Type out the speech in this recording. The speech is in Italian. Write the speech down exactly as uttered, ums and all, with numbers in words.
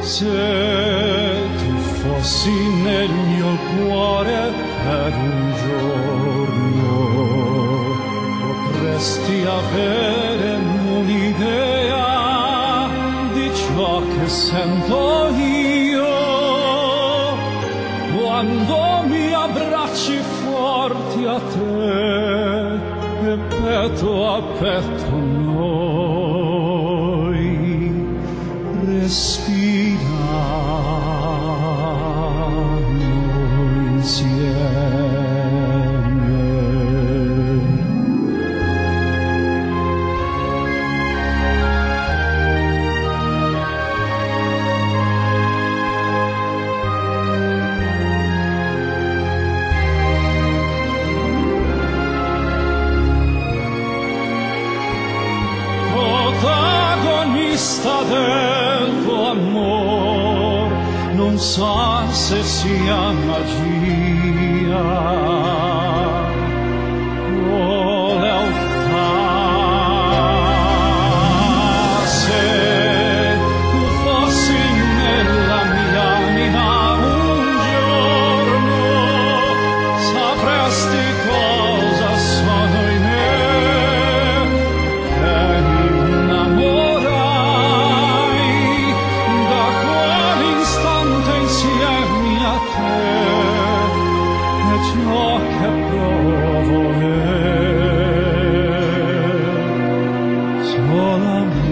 Se tu fossi nel mio cuore per un giorno, potresti avere un'idea di ciò che sento io quando mi abbracci forti a te e petto a petto noi respiriamo insieme. Protagonista del tuo amor, non so se sia magia o lealtà. Se tu fossi nella mia anima un giorno, sapresti cosa sono in me. Ciò che provo è solamente